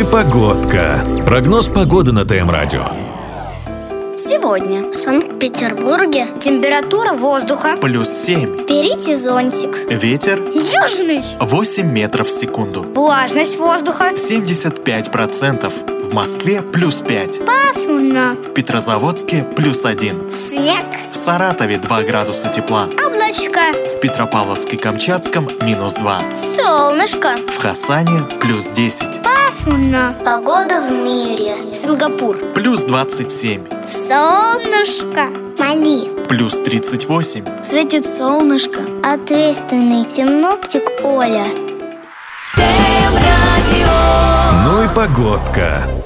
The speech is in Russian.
погодка. Прогноз погоды на ТМ-радио. Сегодня в Санкт-Петербурге температура воздуха +7. Берите зонтик. Ветер Южный. 8 метров в секунду. Влажность воздуха 75%. В Москве +5. пасмурно. В Петрозаводске +1. Снег. В Саратове 2 градуса тепла. Облачко. В Петропавловске-Камчатском -2. Солнышко. В Хасане +10. Пасмурно. Погода в мире. Сингапур. +27. Солнышко. Мали. +38. Светит солнышко. Ответственный синоптик Оля. Ну и погодка.